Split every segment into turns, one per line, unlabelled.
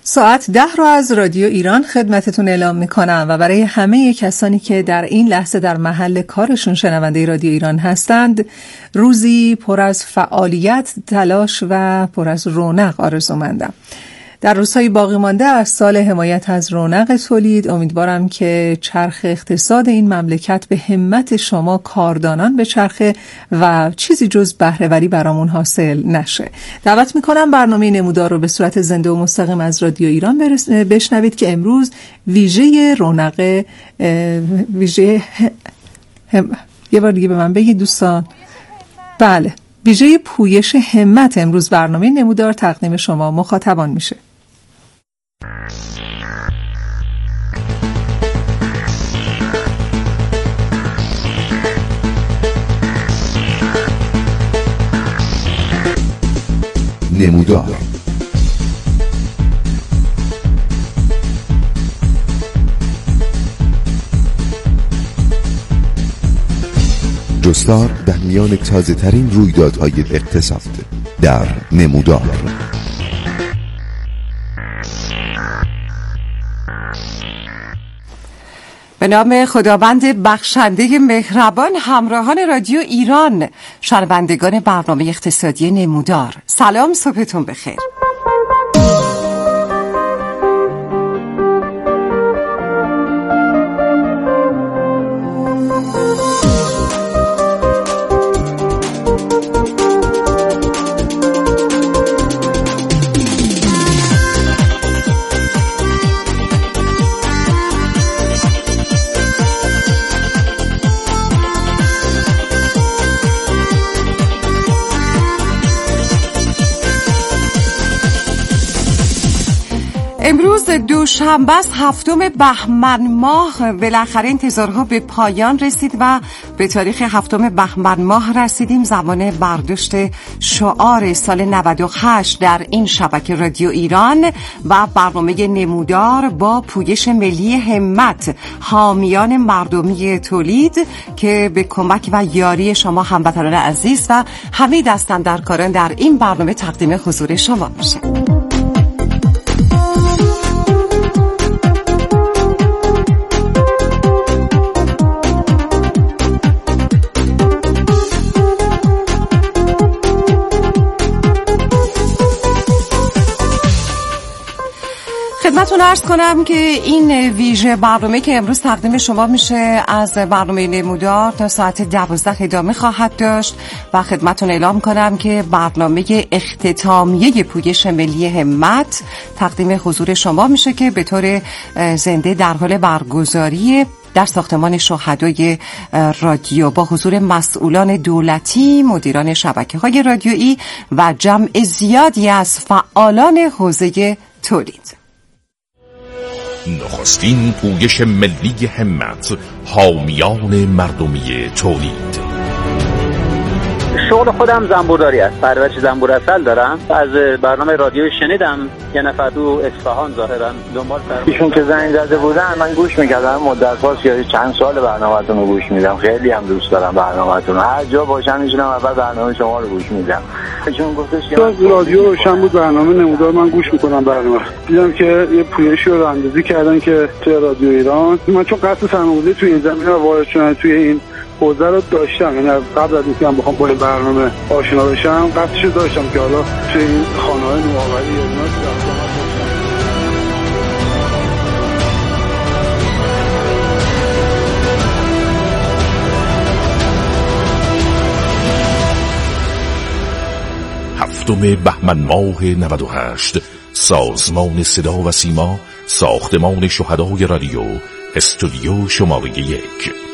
ساعت 10 رو از رادیو ایران خدمتتون اعلام میکنم و برای همه کسانی که در این لحظه در محل کارشون شنونده رادیو ایران هستند روزی پر از فعالیت، تلاش و پر از رونق آرزومندم. در روزهای باقی مانده از سال حمایت از رونق تولید امیدوارم که چرخ اقتصاد این مملکت به همت شما کاردانان به چرخه و چیزی جز بهره‌وری برامون حاصل نشه. دعوت میکنم برنامه نمودار رو به صورت زنده و مستقیم از رادیو ایران بشنوید که امروز ویژه رونق یه بار دیگه به من بگید دوستان. بله، ویژه پویش همت امروز برنامه نمودار تقدیم شما مخاطبان میشه.
نمودار جستار در میان تازه ترین رویدادهای اقتصاد در نمودار.
به نام خداوند بخشنده مهربان، همراهان رادیو ایران، شنوندگان برنامه اقتصادی نمودار، سلام، صبحتون بخیر. امروز دوشنبه است، 7 بهمن ماه. بالاخره انتظارها به پایان رسید و به تاریخ 7 بهمن ماه رسیدیم، زمان برداشت شعار سال 98 در این شبکه رادیو ایران و برنامه نمودار با پویش ملی همت، حامیان مردمی تولید که به کمک و یاری شما هموطنان عزیز و همه دستاندرکاران در این برنامه تقدیم حضور شما میشه. خدمتتون عرض کنم که این ویژه برنامه که امروز تقدیم شما میشه از برنامه نمودار تا ساعت 12 ادامه خواهد داشت و خدمتتون اعلام کنم که برنامه اختتامیه پویش ملی همت تقدیم حضور شما میشه که به طور زنده در حال برگزاری در ساختمان شهدای رادیو با حضور مسئولان دولتی، مدیران شبکه‌های رادیویی و جمع زیادی از فعالان حوزه تولید.
نخستین پویش ملی همت، حامیان مردمی تولید.
شغل خودم زنبورداری است، پرورش زنبور عسل دارم. از برنامه رادیو شنیدم یه نفر تو اصفهان ظاهرا دنبال
ایشون که زنگ زده بودن من گوش میکردم، مدت هاست یا چند سال برنامه‌تون رو گوش میدم، خیلی هم دوست دارم برنامه‌تون. هر جا باشم میشینم اول برنامه شما رو گوش میدم. ایشون گفتش که
رادیو روشن بود، برنامه نمودار من گوش میکنم برنامه. دیدم که یه پویشی رو اندازی کردن که توی رادیو ایران، من چون قصد سرمایه‌گذاری توی این زمینه وارد شدن توی این حوزه رو داشتم، یعنی قبل از اینکه من بخوام با این برنامه آشنا بشم قصدش داشتم که حالا توی این خانه‌های نوآوری یا اینا
هفتم بهمن ماه 98 سازمان صدا و سیما، ساختمان شهدای رادیو، استودیو شماره 1.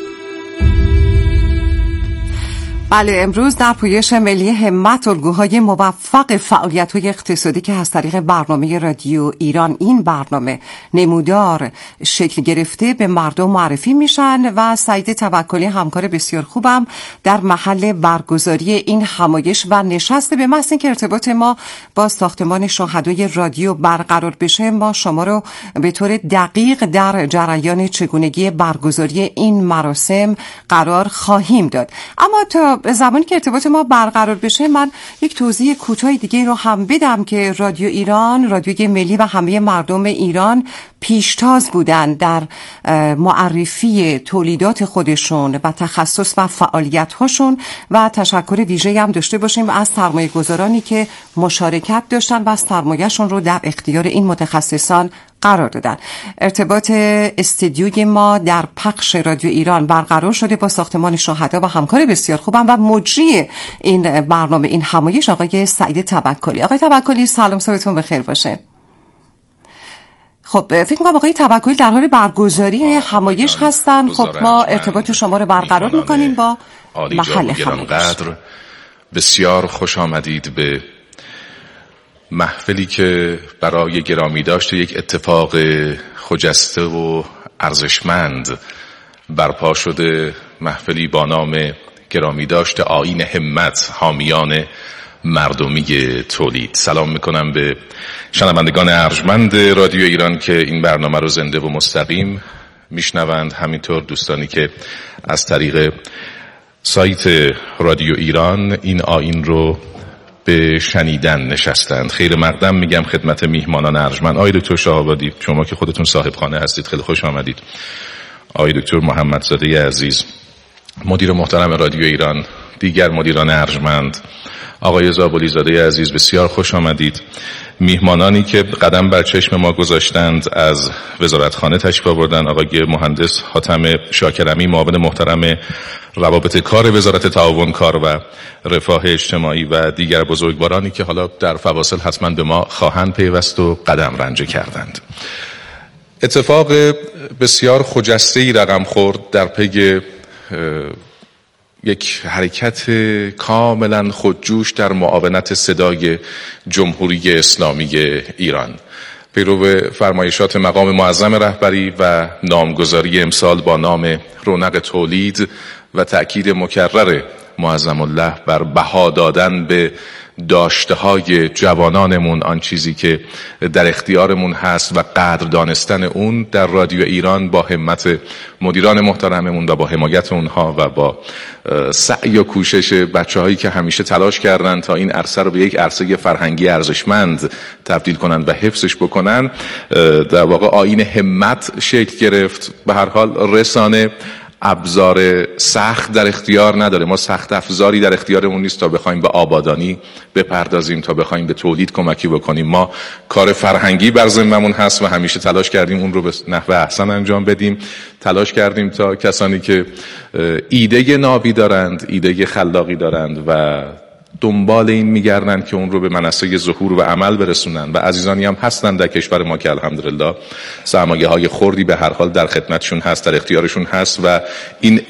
بله، امروز در پویش ملی همت الگوهای موفق فعالیت‌های اقتصادی که از طریق برنامه رادیو ایران، این برنامه نمودار شکل گرفته، به مردم معرفی میشن و سعید توکلی همکار بسیار خوبم در محل برگزاری این همایش و نشست به محض اینکه ارتباط ما با ساختمان شهدای رادیو برقرار بشه، ما شما رو به طور دقیق در جریان چگونگی برگزاری این مراسم قرار خواهیم داد. اما تا خب زمانی که ارتباط ما برقرار بشه من یک توضیح کوتاه دیگه رو هم بدم که رادیو ایران، رادیوی ملی و همه مردم ایران پیشتاز بودن در معرفی تولیدات خودشون و تخصص و فعالیت هاشون و تشکر ویژه‌ای هم داشته باشیم از سرمایه گذارانی که مشارکت داشتن و سرمایه‌شون رو در اختیار این متخصصان قرار دادن. ارتباط استدیوی ما در پخش رادیو ایران برقرار شده با ساختمان شهدا و همکار بسیار خوبم و مجری این برنامه، این همایش، آقای سعید توکلی. آقای توکلی سلام، صبحتون بخیر باشه. خب فکر می‌کنم آقای توکلی در حال برگزاری همایش هستن. خب ما ارتباط شما رو برقرار می‌کنیم با محل همایش.
بسیار خوش آمدید به محفلی که برای گرامی داشته یک اتفاق خجسته و ارزشمند برپا شده، محفلی با نام گرامی داشته آیین همت حامیان مردمی تولید. سلام میکنم به شنوندگان ارجمند رادیو ایران که این برنامه رو زنده و مستقیم میشنوند، همینطور دوستانی که از طریق سایت رادیو ایران این آیین رو به شنیدن نشستند. خیر مقدم میگم خدمت میهمانان ارجمند. آقای دکتر شهابادی، شما که خودتون صاحب خانه هستید، خیلی خوش آمدید. آقای دکتر محمدزاده عزیز، مدیر محترم رادیو ایران، دیگر مدیران ارجمند، آقای زابلی زاده عزیز، بسیار خوش آمدید. میهمانانی که قدم بر چشم ما گذاشتند از وزارتخانه تشریف آوردن، آقای مهندس حاتم شاکرمی، معاون محترم روابط کار وزارت تعاون کار و رفاه اجتماعی و دیگر بزرگوارانی که حالا در فواصل حتما به ما خواهند پیوست و قدم رنجه کردند. اتفاق بسیار خجسته‌ای رقم خورد در پی یک حرکت کاملا خودجوش در معاونت صدای جمهوری اسلامی ایران. پیرو فرمایشات مقام معظم رهبری و نامگذاری امسال با نام رونق تولید و تأکید مکرر معظم الله بر بها دادن به داشته‌های جوانانمون، آن چیزی که در اختیارمون هست و قدر دانستن اون در رادیو ایران با همت مدیران محترممون و با حمایت اونها و با سعی و کوشش بچه‌هایی که همیشه تلاش کردن تا این عرصه رو به یک عرصه فرهنگی ارزشمند تبدیل کنن و حفظش بکنن، در واقع آیین همت شکل گرفت. به هر حال رسانه ابزار سخت در اختیار نداره، ما سخت افزاری در اختیارمون نیست تا بخوایم به آبادانی بپردازیم، تا بخوایم به تولید کمکی بکنیم. ما کار فرهنگی بر ذممون هست و همیشه تلاش کردیم اون رو به نحو احسن انجام بدیم. تلاش کردیم تا کسانی که ایده نابی دارند، ایده خلاقی دارند و دنبال این میگردن که اون رو به منصه ظهور و عمل برسونن و عزیزانی هم هستن در کشور ما که الحمدلله سرمایه های خردی به هر حال در خدمتشون هست، در اختیارشون هست و این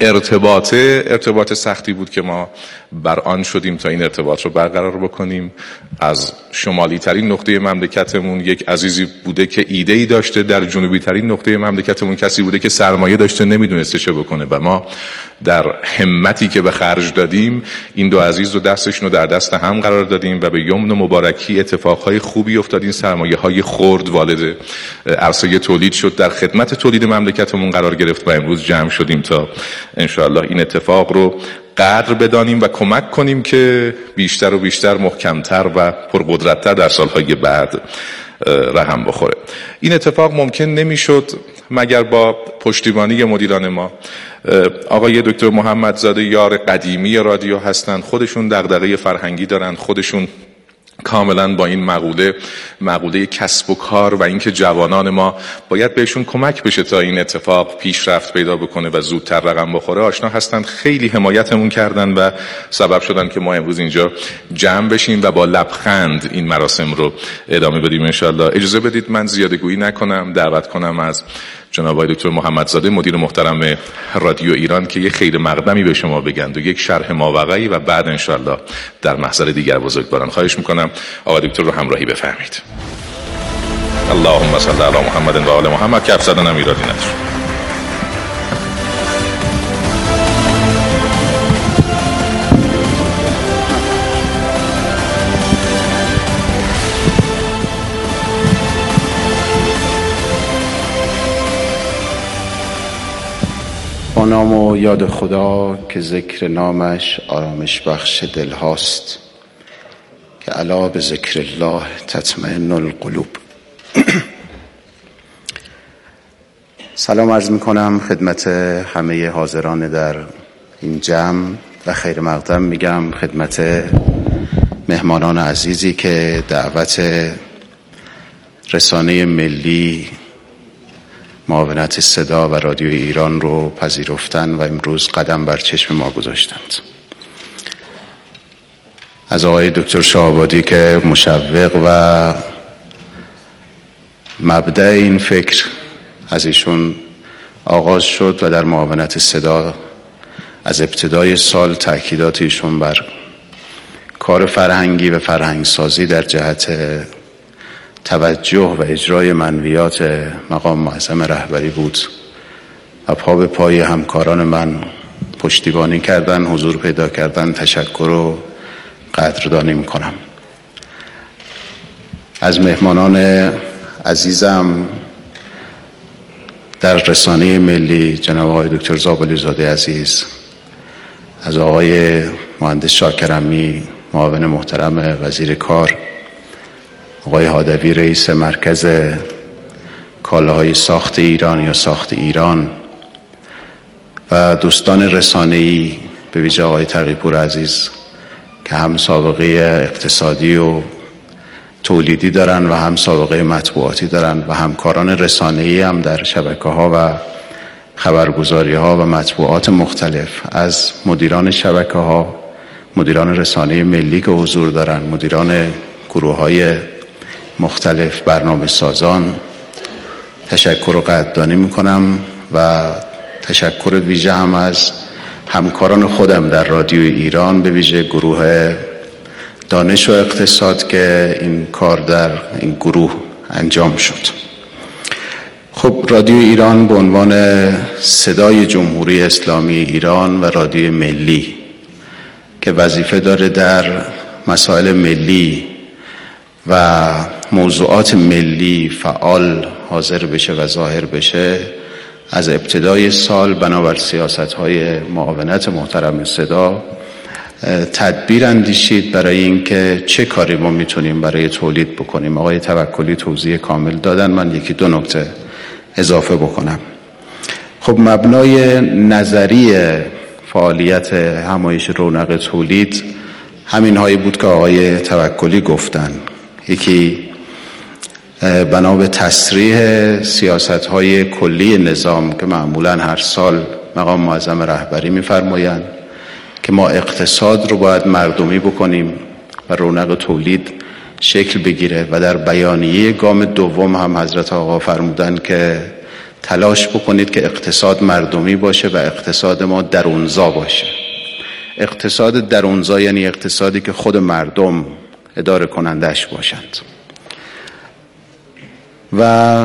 ارتباط سختی بود که ما بر آن شدیم تا این ارتباط رو برقرار بکنیم. از شمالی ترین نقطه مملکتمون یک عزیزی بوده که ایده‌ای داشته، در جنوبی ترین نقطه مملکتمون کسی بوده که سرمایه داشته نمیدونسته چه بکنه و ما در همتی که به خرج دادیم این دو عزیز رو دستشون رو در دست هم قرار دادیم و به یمن و مبارکی اتفاقهای خوبی افتاد. این سرمایه‌های خرد وارد عرصه تولید شد، در خدمت تولید مملکتمون قرار گرفت و امروز جمع شدیم تا انشاءالله این اتفاق رو قدر بدانیم و کمک کنیم که بیشتر و بیشتر، محکمتر و پرقدرتتر در سالهای بعد رقم بخوره. این اتفاق ممکن نمیشد مگر با پشتیبانی مدیران ما. آقای دکتر محمدزاده یار قدیمی رادیو هستند، خودشون دغدغه فرهنگی دارن، خودشون کاملا با این مقوله کسب و کار و اینکه جوانان ما باید بهشون کمک بشه تا این اتفاق پیشرفت پیدا بکنه و زودتر رقم بخوره آشنا هستند. خیلی حمایتمون کردن و سبب شدن که ما امروز اینجا جمع بشیم و با لبخند این مراسم رو ادامه بدیم انشالله. اجازه بدید من زیاده گویی نکنم، دعوت کنم از جناب آقای دکتر محمدزاده مدیر محترم رادیو ایران که یک خیر مقدمی به شما بگند و یک شرح ماوقعی و بعد انشالله در محضر دیگر بزرگواران. خواهش میکنم آقای دکتر رو همراهی بفرمایید. اللهم صل علی محمد و آل محمد که افسدن امیرادی نداشت.
با
نام و یاد خدا که ذکر نامش آرامش بخش دل هاست، که الا به ذکر الله تطمئن القلوب. سلام عرض میکنم خدمت همه حاضران در این جمع و خیر مقدم میگم خدمت مهمانان عزیزی که دعوت رسانه ملی معاونت صدا و رادیو ایران رو پذیرفتن و امروز قدم بر چشم ما گذاشتند. از آقای دکتر شاه‌آبادی که مشوق و مبدأ این فکر از ایشون آغاز شد و در معاونت صدا از ابتدای سال تأکیدات ایشون بر کار فرهنگی و فرهنگسازی در جهت توجه و اجرای منویات مقام معظم رهبری بود و پا به پای همکاران من پشتیبانی کردن، حضور پیدا کردن. تشکر و قدردانی میکنم. از مهمانان عزیزم در رسانه ملی جناب آقای دکتر زابلی زاده عزیز، از آقای مهندس شاکر امی معاون محترم وزیر کار، آقای هادوی رئیس مرکز کالاهای ساخت ایران یا ساخت ایران و دوستان رسانه‌ای، به ویژه آقای تقی‌پور عزیز که هم سابقه اقتصادی و تولیدی دارن و هم سابقه مطبوعاتی دارن و همکاران رسانه‌ای هم در شبکه‌ها و خبرگزاری‌ها و مطبوعات مختلف، از مدیران شبکه‌ها، مدیران رسانه ملی که حضور دارن، مدیران گروه‌های مختلف، برنامه سازان، تشکر و قدردانی میکنم و تشکر ویژه هم از همکاران خودم در رادیو ایران، به ویژه گروه دانش و اقتصاد که این کار در این گروه انجام شد. خب، رادیو ایران به عنوان صدای جمهوری اسلامی ایران و رادیو ملی که وظیفه داره در مسائل ملی و موضوعات ملی فعال حاضر بشه و ظاهر بشه، از ابتدای سال بنابر سیاست‌های معاونت محترم صدا تدبیر اندیشید برای اینکه چه کاری ما میتونیم برای تولید بکنیم. آقای توکلی توضیح کامل دادن، من یکی دو نکته اضافه بکنم. خب، مبنای نظری فعالیت همایش رونق تولید همین هایی بود که آقای توکلی گفتن. یکی بنا به تصریح سیاست‌های کلی نظام که معمولاً هر سال مقام معظم رهبری می‌فرمایند که ما اقتصاد رو باید مردمی بکنیم و رونق تولید شکل بگیره، و در بیانیه گام دوم هم حضرت آقا فرمودن که تلاش بکنید که اقتصاد مردمی باشه و اقتصاد ما درونزا باشه. اقتصاد درونزا یعنی اقتصادی که خود مردم اداره کنندش باشند. و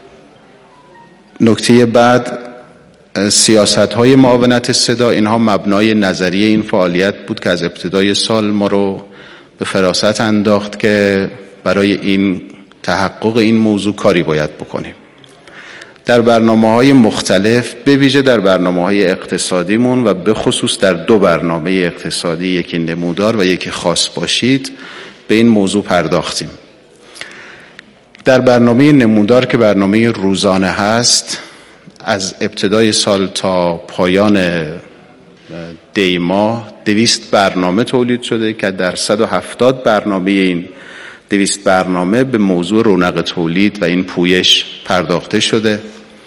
نکته بعد، سیاست‌های معاونت صدا، اینها مبنای نظریه این فعالیت بود که از ابتدای سال ما رو به فراست انداخت که برای این تحقق این موضوع کاری باید بکنیم. در برنامه‌های مختلف، به ویژه در برنامه‌های اقتصادیمون و به خصوص در دو برنامه اقتصادی، یکی نمودار و یکی خاص باشید، به این موضوع پرداختیم. در برنامه نمودار که برنامه روزانه هست، از ابتدای سال تا پایان دی ماه 200 برنامه تولید شده که در 170 برنامه این 200 برنامه به موضوع رونق تولید و این پویش پرداخته شده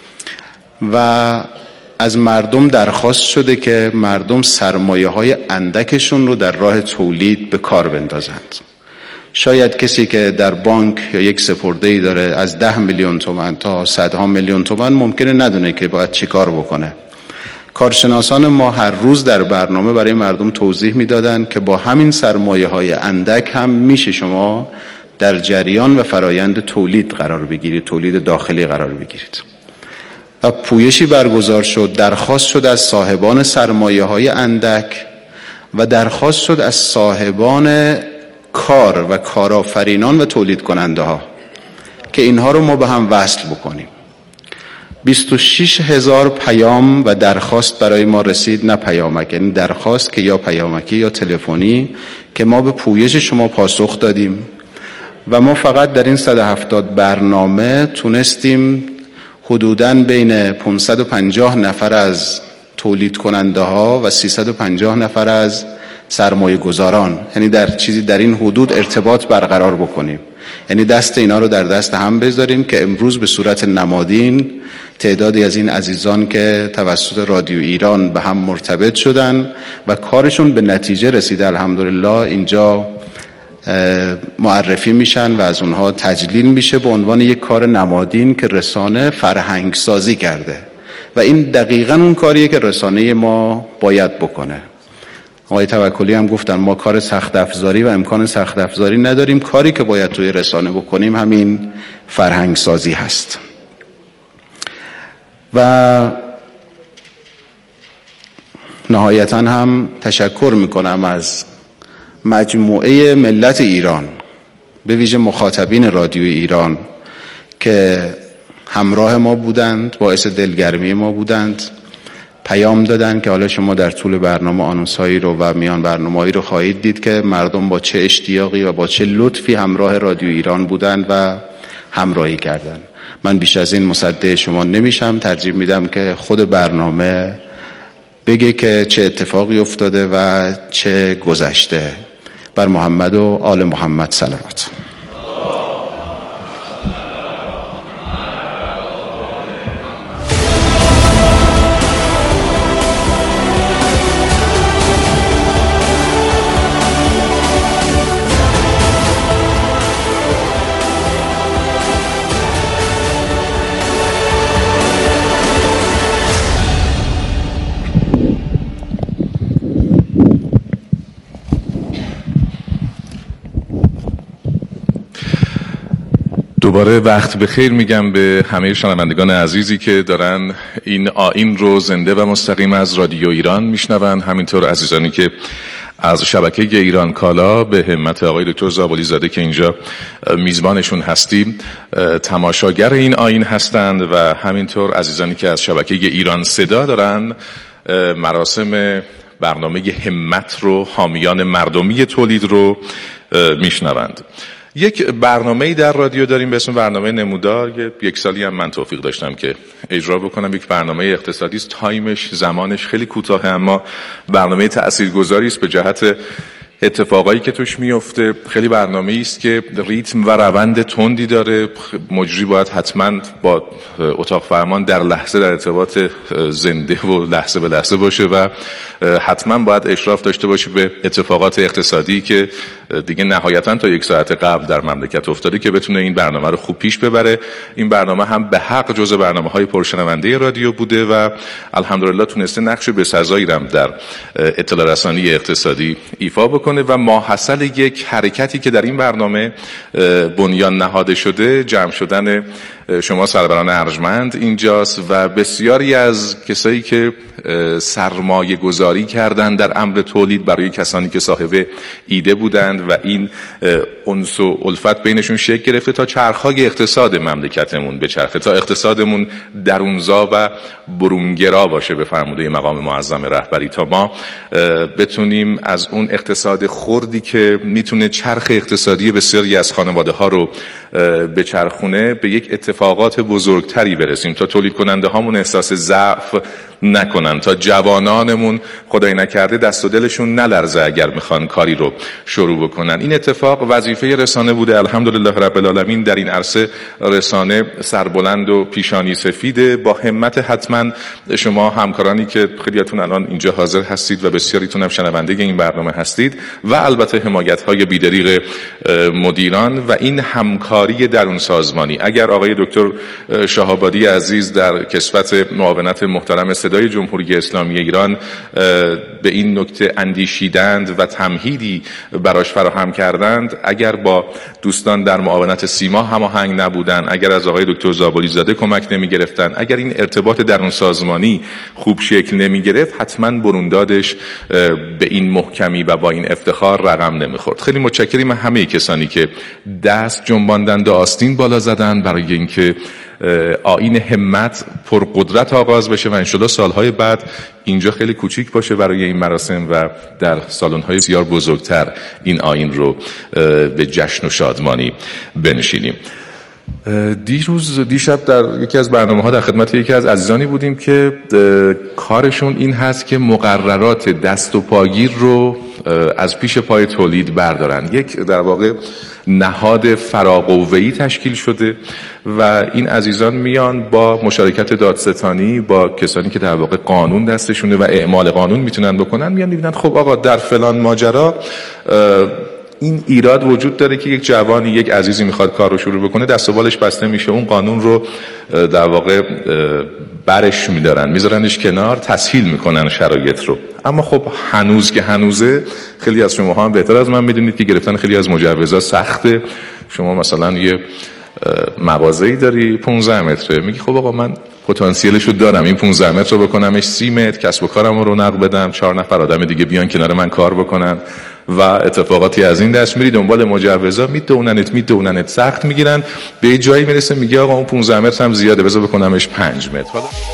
و از مردم درخواست شده که مردم سرمایه‌های اندکشون رو در راه تولید به کار بندازند. شاید کسی که در بانک یا یک سپرده‌ای داره از 10 میلیون تومان تا صدها میلیون تومان ممکنه ندونه که باید چی کار بکنه. کارشناسان ما هر روز در برنامه برای مردم توضیح میدادن که با همین سرمایه‌های اندک هم میشه شما در جریان و فرایند تولید قرار بگیرید، تولید داخلی قرار بگیرید. و پویشی برگزار شد، درخواست شد از صاحبان سرمایه‌های اندک و درخواست شد از صاحبان کار و کارآفرینان و تولید کننده ها که اینها رو ما به هم وصل بکنیم. 26,000 پیام و درخواست برای ما رسید، نه پیامک، یعنی درخواست که یا پیامکی یا تلفنی، که ما به پویش شما پاسخ دادیم و ما فقط در این 170 برنامه تونستیم حدوداً بین 550 نفر از تولید کننده ها و 350 نفر از سرمایه گذاران، یعنی در این حدود ارتباط برقرار بکنیم، یعنی دست اینا رو در دست هم بذاریم که امروز به صورت نمادین تعدادی از این عزیزان که توسط رادیو ایران به هم مرتبط شدن و کارشون به نتیجه رسیده الحمدلله اینجا معرفی میشن و از اونها تجلیل میشه به عنوان یک کار نمادین که رسانه فرهنگ سازی کرده و این دقیقاً اون کاریه که رسانه ما باید بکنه. آقای توکلی هم گفتن ما کار سخت افزاری و امکان سخت افزاری نداریم، کاری که باید توی رسانه بکنیم همین فرهنگ سازی هست. و نهایتاً هم تشکر میکنم از مجموعه ملت ایران، به ویژه مخاطبین رادیو ایران که همراه ما بودند، باعث دلگرمی ما بودند، پیام دادن که حالا شما در طول برنامه آنونس‌هایی رو و میان برنامه‌هایی رو خواهید دید که مردم با چه اشتیاقی و با چه لطفی همراه رادیو ایران بودند و همراهی کردند. من بیش از این مصدق شما نمیشم، ترجیح میدم که خود برنامه بگه که چه اتفاقی افتاده و چه گذشته. بر محمد و آل محمد صلوات.
دوباره وقت بخیر میگم به همه شنوندگان عزیزی که دارن این آیین رو زنده و مستقیم از رادیو ایران میشنون، همینطور عزیزانی که از شبکه ایران کالا به همت آقای دکتر زابلی زاده که اینجا میزبانشون هستیم تماشاگر این آیین هستند و همینطور عزیزانی که از شبکه ایران صدا دارن مراسم برنامه همت رو، حامیان مردمی تولید رو میشنوند. یک برنامه‌ای در رادیو داریم به اسم برنامه نمودار. یک سالی هم من توفیق داشتم که اجرا بکنم. یک برنامه اقتصادی است، تایمش، زمانش خیلی کوتاه، اما برنامه تاثیرگذاری است به جهت اتفاقایی که توش میفته. خیلی برنامه‌ای است که ریتم و روند تندی داره. مجری باید حتما با اتاق فرمان در لحظه در ارتباط زنده و لحظه به لحظه باشه و حتما باید اشراف داشته باشه به اتفاقات اقتصادی که دیگه نهایتا تا یک ساعت قبل در مملکت افتاده که بتونه این برنامه رو خوب پیش ببره. این برنامه هم به حق جزء برنامه‌های پرشنونده رادیو بوده و الحمدلله تونسته نقش بسزایی رو در اطلاع رسانی اقتصادی ایفا بکنه و ماحصل یک حرکتی که در این برنامه بنیان نهاده شده جمع شدن شما سروران ارجمند اینجاست و بسیاری از کسایی که سرمایه گذاری کردن در امر تولید برای کسانی که صاحب ایده بودند و این انس و الفت بینشون شکل گرفته تا چرخهای اقتصاد مملکتمون بچرخه، تا اقتصادمون درونزا و برونگرا باشه به فرموده مقام معظم رهبری، تا ما بتونیم از اون اقتصاد خردی که میتونه چرخ اقتصادی بسیاری از خانواده ها رو بچرخونه به یک اتفاقات بزرگتری برسیم، تا تولید کننده هامون احساس ضعف نکنن، تا جوانانمون خدای نکرده دست و دلشون نلرزه اگر میخوان کاری رو شروع بکنن. این اتفاق وظیفه رسانه بوده. الحمدلله رب العالمین در این عرصه رسانه سربلند و پیشانی سفیده. با همت حتما شما همکارانی که خیلیاتون الان اینجا حاضر هستید و بسیاریتون هم شنونده این برنامه هستید و البته حمایت‌های بی‌دریغ مدیران و این همکاری درون سازمانی، اگر آقای دکتر شهابادی عزیز در کسوت معاونت محترم صدای جمهوری اسلامی ایران به این نکته اندیشیدند و تمهیدی براش فراهم کردند، اگر با دوستان در معاونت سیما هماهنگ نبودن، اگر از آقای دکتر زابلی زاده کمک نمی گرفتن، اگر این ارتباط درون سازمانی خوب شکل نمی گرفت، حتما بروندادش به این محکمی و با این افتخار رقم نمی خورد. خیلی متشکریم همه کسانی که دست جنباندند و آستین بالا زدند برای اینکه آیین همت پرقدرت آغاز بشه و انشالله سالهای بعد اینجا خیلی کوچیک باشه برای این مراسم و در سالن‌های بسیار بزرگتر این آیین رو به جشن و شادمانی بنشینیم. دیشب در یکی از برنامه‌ها در خدمت یکی از عزیزانی بودیم که کارشون این هست که مقررات دست و پاگیر رو از پیش پای تولید بردارن. یک در واقع نهاد فراقوه‌ای تشکیل شده و این عزیزان میان با مشارکت دادستانی، با کسانی که در واقع قانون دستشونه و اعمال قانون میتونن بکنن، میان میبینن خب آقا در فلان ماجرا این ایراد وجود داره که یک جوانی، یک عزیزی میخواد کار رو شروع بکنه، دست و بالش بسته میشه، اون قانون رو در واقع برش میدارن، میذارنش کنار، تسهیل میکنن شرایط رو. اما خب هنوز که هنوزه، خیلی از شما هم بهتر از من میدونید که گرفتن خیلی از مجوزات سخته. شما مثلا یه مغازه‌ای داری 15 متره، میگی خب آقا من پتانسیلشو دارم این 15 متر رو بکنمش 30 متر، کسب و کارم رو رونق بدم، 4 نفر آدم دیگه بیان کنار من کار بکنن و اتفاقاتی از این دست، میری دنبال مجوزا، میدوننت سخت میگیرن، به یه جایی میرسه میگه آقا اون 15 متر هم زیاده، بذار بکنمش 5 متر.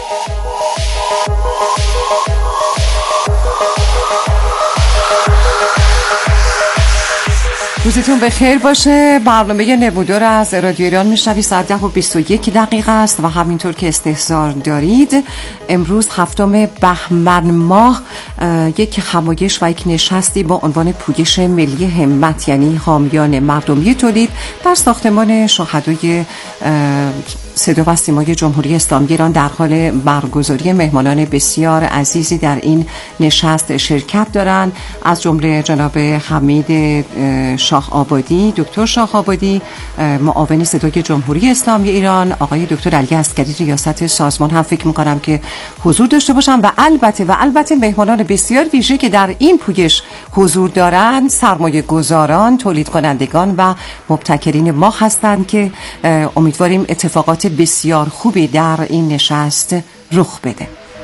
روزتون بخیر باشه. برنامه نمودار از رادیو ایران میشنوید. ساعت 10:21 است و همینطور که استحضار دارید امروز 7 بهمن ماه یک همایش و یک نشستی با عنوان پویش ملی همت، یعنی حامیان مردمی تولید، در ساختمان شهدای صدا و سیمای جمهوری اسلامی ایران در حال برگزاری. مهمانان بسیار عزیزی در این نشست شرکت دارند، از جمله جناب حمید شاه آبادی، دکتر شاه آبادی، معاون صدای جمهوری اسلامی ایران، آقای دکتر علی عسکری ریاست سازمان هم فکر می‌کنم که حضور داشته باشن و البته مهمانان بسیار ویژه که در این پویش حضور دارند سرمایه گذاران، تولید کنندگان و مبتکرین ما هستند که امیدواریم اتفاقات بسیار خوبی در این نشست رخ بده.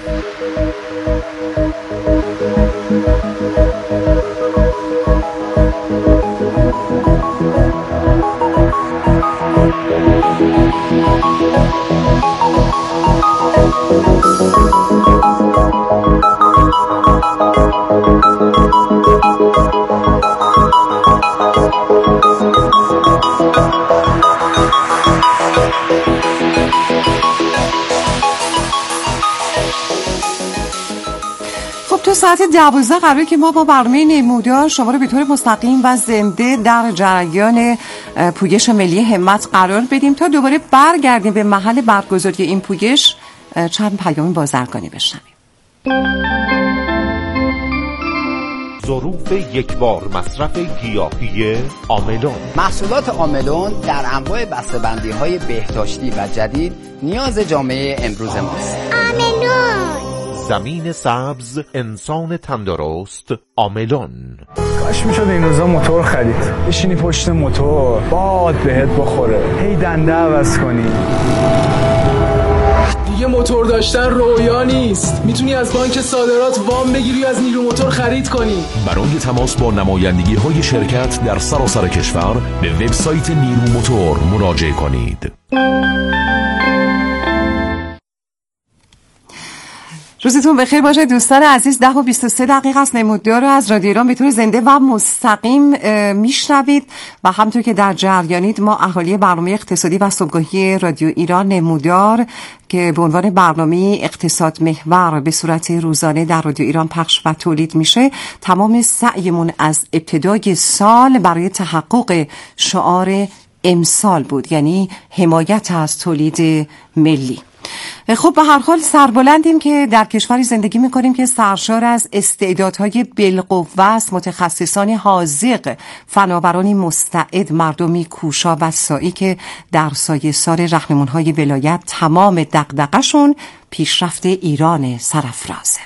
ساعت 12 قراره که ما با برنامه نمودار شما رو به طور مستقیم و زنده در جریان پویش ملی همت قرار بدیم تا دوباره برگردیم به محل برگزاری این پویش چند پیام بازرگانی بشنویم.
ظروف یکبار مصرف گیاهی آملون.
محصولات آملون در انواع بسته‌بندی‌های بهداشتی و جدید نیاز جامعه امروز ماست.
آملون، زمین سبز، انسان تندرست، آملون.
کاش میشد این روزا موتور خرید، بشینی پشت موتور، باد بهت بخوره، هی دنده عوض کنی.
دیگه موتور داشتن رویا نیست. میتونی از بانک صادرات وام بگیری، از نیرو موتور خرید کنی.
برای تماس با نمایندگی های شرکت در سراسر کشور به وبسایت نیرو موتور مراجعه کنید.
روزتون بخیر باشه دوستان عزیز. 10:23 است. نمودار رو از رادیو ایران به طور زنده و مستقیم میشنوید و همونطور که در جریانید ما اهالی برنامه اقتصادی و صبحگاهی رادیو ایران نمودار که به عنوان برنامه اقتصاد محور به صورت روزانه در رادیو ایران پخش و تولید میشه، تمام سعیمون از ابتدای سال برای تحقق شعار امسال بود، یعنی حمایت از تولید ملی. خب به هر حال سربلندیم که در کشوری زندگی میکنیم که سرشار از استعدادهای بالقوه است، متخصصانی حاذق، فناورانی مستعد، مردمی کوشا و سعی که در سایه‌سار رهنمونهای ولایت تمام دغدغه‌شون پیشرفت ایران سرافرازه.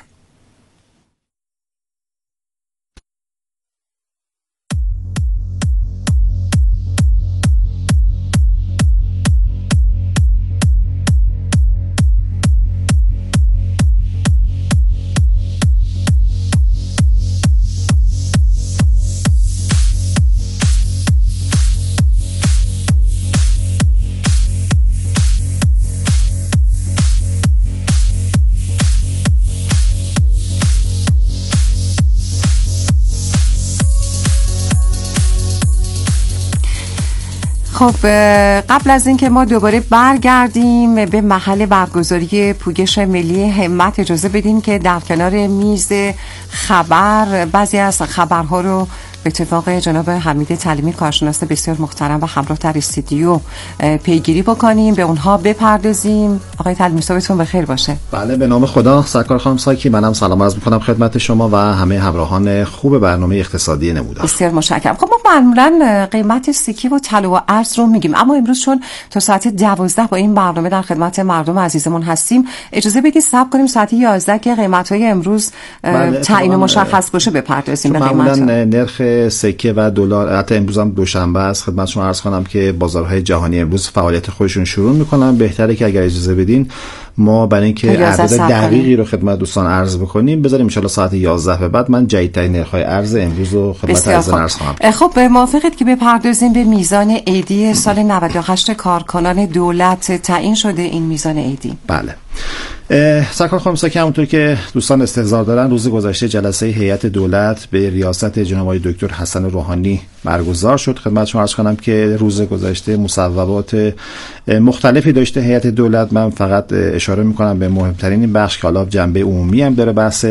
خب قبل از اینکه ما دوباره برگردیم به محل برگزاری پویش ملی همت، اجازه بدین که در کنار میز خبر بعضی از خبرها رو به اتفاق جناب حمید تعلیمی کارشناس بسیار محترم و همراه در استودیو پیگیری بکنیم، به اونها بپردازیم. آقای تعلیمی صبحتون بخیر باشه.
بله، به نام خدا. سرکار خانم ساکی، منم سلام عرض می‌کنم خدمت شما و همه همراهان خوب برنامه اقتصادی نمودار.
بسیار متشکرم. خب ما معمولا قیمت سکه و طلا و ارز رو میگیم، اما امروز چون تا ساعت 12 با این برنامه در خدمت مردم عزیزمون هستیم، اجازه بدید صبر کنیم ساعت 11 که قیمت‌های امروز تعیین مشخص بشه بپردازیم به قیمت.
معمولا نرخ سکه و دلار، حتی امروز هم دوشنبه است، خدمت شما عرض کنم که بازارهای جهانی امروز فعالیت خودشون شروع میکنن. بهتره که اگر اجازه بدین ما برای اینکه اعداد دقیقی رو خدمت دوستان عرض بکنیم بذاریم ان شاء الله ساعت 11 به بعد من جدیدترین نرخ‌های ارز امروز رو خدمت عزیزان عرض خواهم.
خب موافقید که بپردازیم به میزان عیدی سال 98 کارکنان دولت؟ تعیین شده این میزان عیدی.
بله. سرکار خانم ساکی، همونطور که دوستان استحضار دارن، روز گذشته جلسه هیئت دولت به ریاست جناب آقای دکتر حسن روحانی برگزار شد. خدمت شما عرض کنم که روز گذشته مصوبات مختلفی داشته هیئت دولت. من فقط اشاره میکنم به مهمترین این بخش که حالا جنبه عمومی هم داره، بحث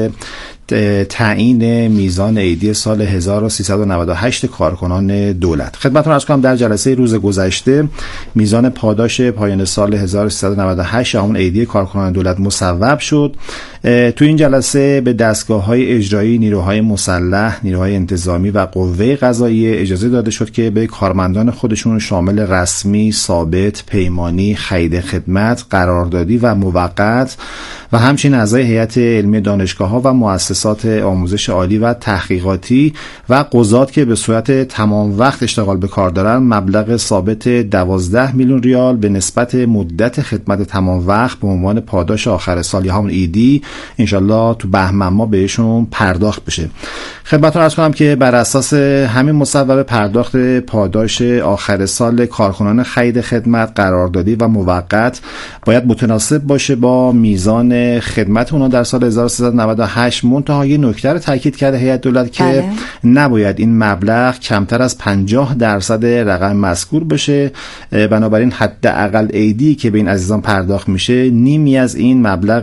تعیین میزان عیدی سال 1398 کارکنان دولت. خدمتتون عرض کنم در جلسه روز گذشته میزان پاداش پایان سال 1398 همون عیدی کارکنان دولت مصوب شد. تو این جلسه به دستگاه‌های اجرایی، نیروهای مسلح، نیروهای انتظامی و قوه قضاییه اجازه داده شد که به کارمندان خودشون شامل رسمی، ثابت، پیمانی، خرید خدمت، قراردادی و موقت و همچنین اعضای هیئت علمی دانشگاه‌ها و مؤسسات آموزش عالی و تحقیقاتی و قضات که به صورت تمام وقت اشتغال به کار دارن مبلغ ثابت 12 میلیون ریال به نسبت مدت خدمت تمام وقت به عنوان پاداش آخر سال یا همون عیدی انشالله تو بهمن ماه بهشون پرداخت بشه. خدمتتون عرض کنم که بر اساس همین مصوبه پرداخت پاداش آخر سال کارکنان خرید خدمت، قراردادی و موقت باید متناسب باشه با میزان خدمت اونا در سال 1398. منتها یه نکته رو تاکید کرده هیئت دولت که نباید این مبلغ کمتر از 50% رقم مذکور بشه. بنابراین حداقل عیدی که به این عزیزان پرداخت میشه نیمی از این مبلغ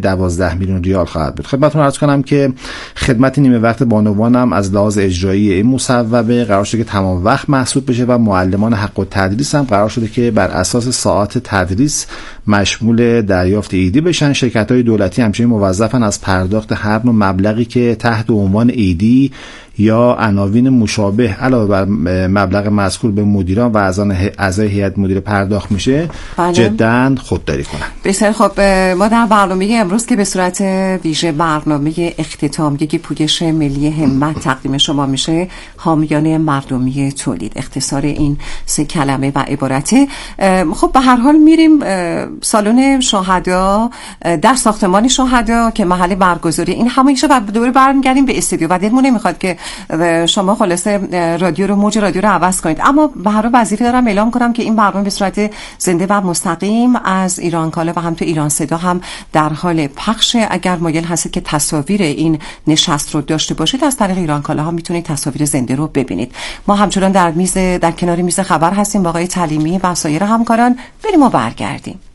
12 میلیون ریال خواهد بود. خدمتتون عرض کنم که خدمت نیمه وقت بانوان هم از لحاظ اجرایی این مصوبه قرار شده که تمام وقت محسوب بشه و معلمان حق التدریس هم قرار شده که بر اساس ساعات تدریس مشمول دریافت عیدی بشن. شرکت‌های دولتی همچنین موظفن از پرداخت هر نوع مبلغی که تحت عنوان عیدی یا عناوین مشابه علاوه بر مبلغ مذکور به مدیران و اعضای هیئت مدیره پرداخت میشه جداً خودداری کنن.
بسیار خب، ما در برنامه امروز که به صورت ویژه برنامه اختتامیه پویش ملی همت تقدیم شما میشه، حامیان مردمی تولید، اختصار این سه کلمه و عبارته. خب به هر حال میریم سالن شهدا در ساختمان شهدا که محل برگزاری این همیشه و دوباره برمیگردیم به استودیو و دلمون نمیخواد که شما خلاصه موج رادیو رو عوض کنید، اما به هر حال وظیفه دارم اعلام کنم که این برنامه به صورت زنده و مستقیم از ایران کالا و هم تو ایران صدا هم در حال پخشه. اگر مایل هستید که تصاویر این نشست رو داشته باشید از طریق ایران کالا هم میتونید تصاویر زنده رو ببینید. ما همچنان در کنار میز خبر هستیم با آقای تعلیمی و سایر همکاران. بریم و برگردیم.